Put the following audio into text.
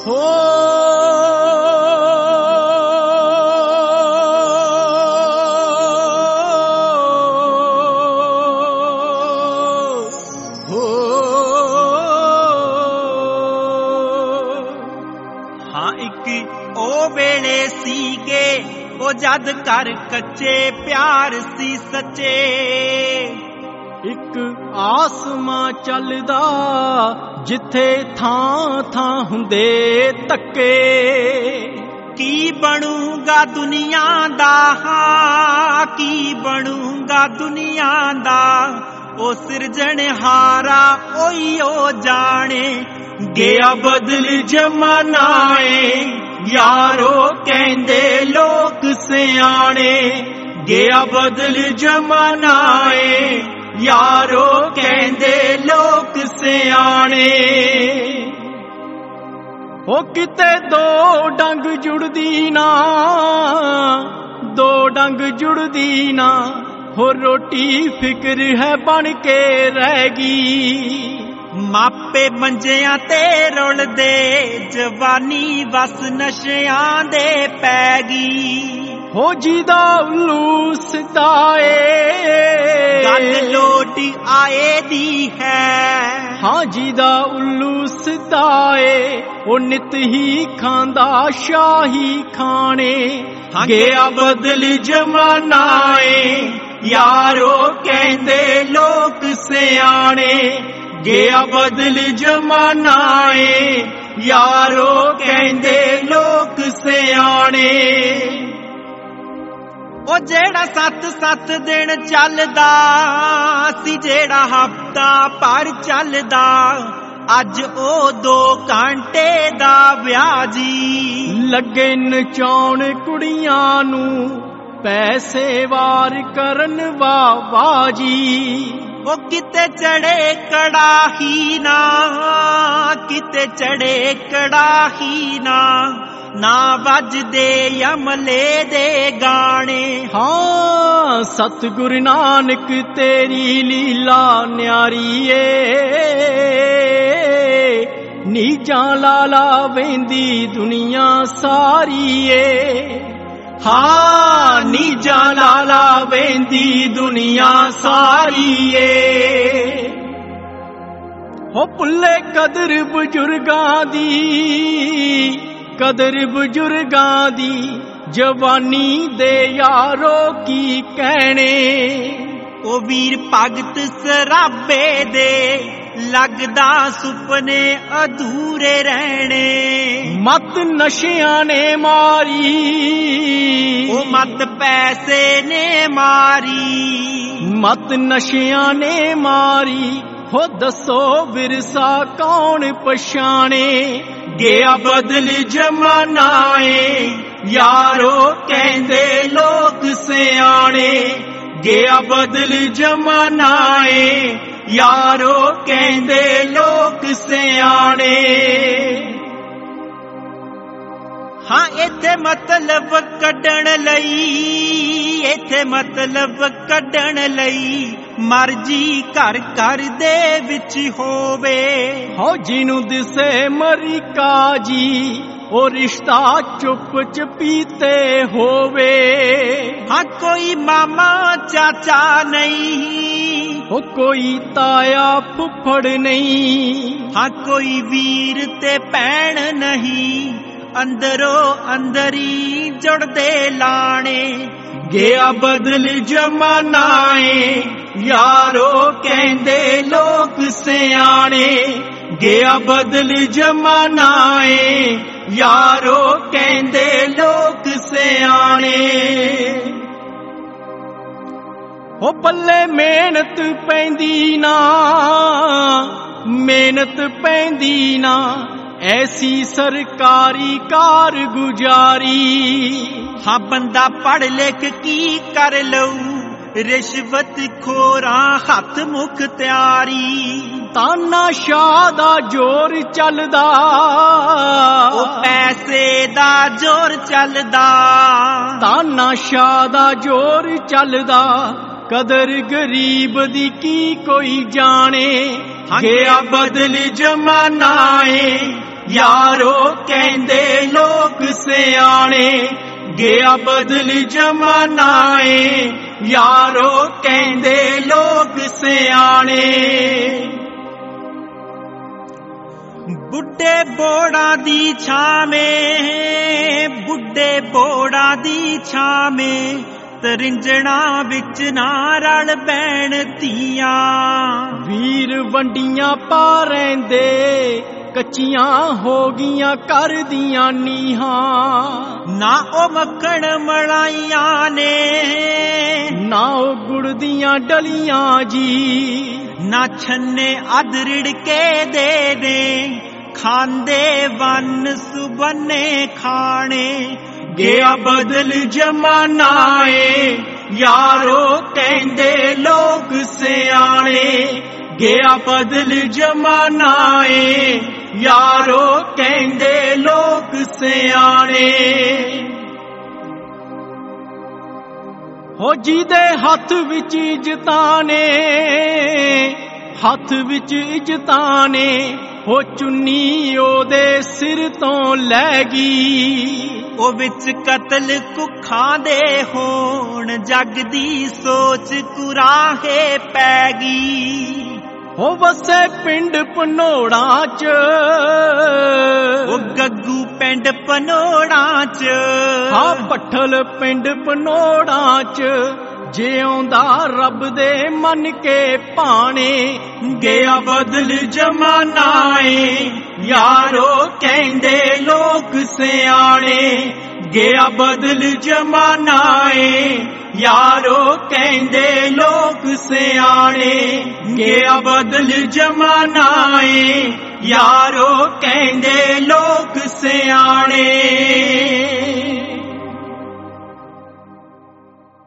ਹੋ ਉਹ ਵੇਲੇ ਸੀਗੇ ਉਹ ਜਦ ਘਰ ਕੱਚੇ ਪਿਆਰ ਸੀ ਸੱਚੇ। ਇੱਕ ਆਸਮਾਂ ਚੱਲਦਾ ਜਿੱਥੇ ਥਾਂ ਥਾਂ ਹੁੰਦੇ ਧੱਕੇ। ਕੀ ਬਣੂਗਾ ਦੁਨੀਆ ਦਾ, ਕੀ ਬਣੂਗਾ ਦੁਨੀਆ ਦਾ, ਉਹ ਸਿਰਜਣਹਾਰਾ ਉਹੀ ਉਹ ਜਾਣੇ। ਗਿਆ ਬਦਲ ਜ਼ਮਾਨਾ ਏ ਯਾਰੋ ਕਹਿੰਦੇ ਲੋਕ ਸਿਆਣੇ। ਗਿਆ ਬਦਲ ਜ਼ਮਾਨਾ ਏ ਯਾਰੋ ਕਹਿੰਦੇ ਲੋਕ ਸਿਆਣੇ। ਉਹ ਕਿਤੇ ਦੋ ਡੰਗ ਜੁੜਦੀ ਨਾ, ਦੋ ਡੰਗ ਜੁੜਦੀ ਨਾ, ਹੋ ਰੋਟੀ ਫਿਕਰ ਹੈ ਬਣ ਕੇ ਰਹਿ ਗਈ। ਮਾਪੇ ਮੰਜਿਆਂ ਤੇ ਰੁਲਦੇ, ਜਵਾਨੀ ਬਸ ਨਸ਼ਿਆਂ ਦੇ ਪੈ ਗਈ। ਹੋ ਜਿਹਦਾ ਉੱਲੂ ਸਿੱਧਾ ਏ ਗੱਲ ਲੋਟ ਆਏ ਦੀ ਹੈ। ਹਾਂ ਜਿਹਦਾ ਉੱਲੂ ਸਿੱਧਾ ਏ ਉਹ ਨਿਤ ਹੀ ਖਾਂਦਾ ਸ਼ਾਹੀ ਖਾਣੇ। ਗਿਆ ਬਦਲ ਜ਼ਮਾਨਾ ਏ ਯਾਰੋ ਕਹਿੰਦੇ ਲੋਕ ਸਿਆਣੇ। ਗਿਆ ਬਦਲ ਜ਼ਮਾਨਾ ਏ ਯਾਰੋ ਕਹਿੰਦੇ ਲੋਕ ਸਿਆਣੇ। ਉਹ ਜਿਹੜਾ 7-7 ਦਿਨ ਚੱਲਦਾ ਸੀ, ਜਿਹੜਾ ਹਫ਼ਤਾ ਭਰ ਚੱਲਦਾ, ਅੱਜ ਉਹ 2 ਘੰਟੇ ਦਾ ਵਿਆਹ ਜੀ। ਲੱਗੇ ਨਚਾਉਣ ਕੁੜੀਆਂ ਨੂੰ ਪੈਸੇ ਵਾਰ ਕਰਨ ਵਾਹ ਜੀ। ਉਹ ਕਿਤੇ ਚੜੇ ਕੜਾਹੀ ਨਾ, ਕਿਤੇ ਚੜੇ ਕੜਾਹੀ ਨਾ, ਨਾ ਵੱਜਦੇ ਅਮਲੇ ਦੇ ਗਾਣੇ। ਹਾਂ ਸਤਿਗੁਰ ਨਾਨਕ ਤੇਰੀ ਲੀਲਾ ਨਿਆਰੀ ਏ, ਨੀਜਾਂ ਲਾਲਾ ਵਹਿੰਦੀ ਦੁਨੀਆ ਸਾਰੀ ਏ। ਹਾਂ ਨੀਜਾਂ ਲਾਲਾ ਵਹਿੰਦੀ ਦੁਨੀਆ ਸਾਰੀ ਏ। ਹੋ ਭੁੱਲੇ ਕਦਰ ਬਜ਼ੁਰਗਾਂ ਦੀ, ਕਦਰ ਬਜ਼ੁਰਗਾਂ ਦੀ, ਜਵਾਨੀ ਦੇ ਯਾਰੋ ਕੀ ਕਹਿਣੇ। ਉਹ ਵੀਰ ਭਗਤ ਸਰਾਬੇ ਦੇ ਲੱਗਦਾ ਸੁਪਨੇ ਅਧੂਰੇ ਰਹਿਣੇ। ਮਤ ਨਸ਼ਿਆਂ ਨੇ ਮਾਰੀ, ਉਹ ਮਤ ਪੈਸੇ ਨੇ ਮਾਰੀ। ਮਤ ਨਸ਼ਿਆਂ ਨੇ ਮਾਰੀ, ਹੋ ਦੱਸੋ ਵਿਰਸਾ ਕੌਣ ਪਛਾਣੇ। ਗਿਆ ਬਦਲ ਜ਼ਮਾਨਾ ਏ ਯਾਰੋ ਕਹਿੰਦੇ ਲੋਕ ਸਿਆਣੇ। ਗਿਆ ਬਦਲ ਜ਼ਮਾਨਾ ਏ ਯਾਰੋ ਕਹਿੰਦੇ ਲੋਕ ਸਿਆਣੇ। ਹਾਂ ਇੱਥੇ ਮਤਲਬ ਕੱਢਣ ਲਈ, ਇੱਥੇ ਮਤਲਬ ਕੱਢਣ ਲਈ ਮਰਜੀ ਘਰ ਘਰ ਦੇ ਵਿੱਚ ਹੋਵੇ। ਹੋ ਜਿਹਨੂੰ ਦਿਸੇ ਮਰੀਕਾ ਜੀ, ਉਹ ਰਿਸ਼ਤਾ ਚੁੱਪ ਚਪੀਤੇ ਹੋਵੇ। ਹਾਂ ਕੋਈ ਮਾਮਾ ਚਾਚਾ ਨਹੀਂ, ਉਹ ਕੋਈ ਤਾਇਆ ਫੁੱਫੜ ਨਹੀਂ। ਹਾਂ ਕੋਈ ਵੀਰ ਤੇ ਭੈਣ ਨਹੀਂ, ਅੰਦਰੋਂ ਅੰਦਰੀ ਜੁੜਦੇ ਲਾਣੇ। ਗਿਆ ਬਦਲ ਜ਼ਮਾਨਾ ਏ ਯਾਰੋ ਕਹਿੰਦੇ ਲੋਕ ਸਿਆਣੇ। ਗਿਆ ਬਦਲ ਜ਼ਮਾਨਾ ਏ ਯਾਰੋ ਕਹਿੰਦੇ ਲੋਕ ਸਿਆਣੇ। ਉਹ ਪੱਲੇ ਮਿਹਨਤ ਪੈਂਦੀ ਨਾ, ਮਿਹਨਤ ਪੈਂਦੀ ਨਾ, ਐਸੀ ਸਰਕਾਰੀ ਕਾਰਗੁਜ਼ਾਰੀ। ਹਾਂ ਬੰਦਾ ਪੜ੍ਹ ਲਿਖ ਕੀ ਕਰ ਲਊ, ਰਿਸ਼ਵਤ ਖੋਰਾਂ ਹੱਥ ਮੁਖਤਿਆਰੀ। ਤਾਨਾਸ਼ਾਹ ਦਾ ਜ਼ੋਰ ਚੱਲਦਾ, ਉਹ ਪੈਸੇ ਦਾ ਜ਼ੋਰ ਚੱਲਦਾ। ਤਾਨਾਸ਼ਾਹ ਦਾ ਜ਼ੋਰ ਚੱਲਦਾ, ਕਦਰ ਗਰੀਬ ਦੀ ਕੀ ਕੋਈ ਜਾਣੇ। ਗਿਆ ਬਦਲ ਜ਼ਮਾਨਾ ਏ यारो कहंदे लोक सियाणे गया बदल जमाना ए यारो कहंदे लोक सियाणे बुढ़े बोड़ा दी छावें बुढ़े बोड़ा दी छावें तरिंजणा विच ना रल बैण धीआं वीर वंडियां पा रहिंदे कच्चियां हो गियां कर दियां नीहां ना ओ मक्खण मलाइयां ने ना ओ गुड़ दियां डलियां जी ना छन्ने अध रिड़के दे दे खांदे वन सुबन्ने खाने गया बदल जमाना ए यारो कहंदे लोक सियाणे गया बदल जमाना ए यारो कहंदे लोक सियाणे हो जी दे हथ विच इज्जतां ने हथ विच इज्जतां ने हो चुन्नी ओदे सिर तो लै गई ओ विच कतल कुखां दे होण जग दी सोच कुराहे पै गई हो वसे पिंड पनोड़ां च ओ गग्गू पिंड पनोड़ां च हाँ पट्ठल पिंड पनोड़ां च जे आंदा रब दे मन के भाणे गया बदल जमाना ए यारो कहंदे लोक सियाणे गया बदल जमाना ए यारो कहंदे लोक सियाणे गया बदल जमाना ए यारो कहंदे लोक सियाणे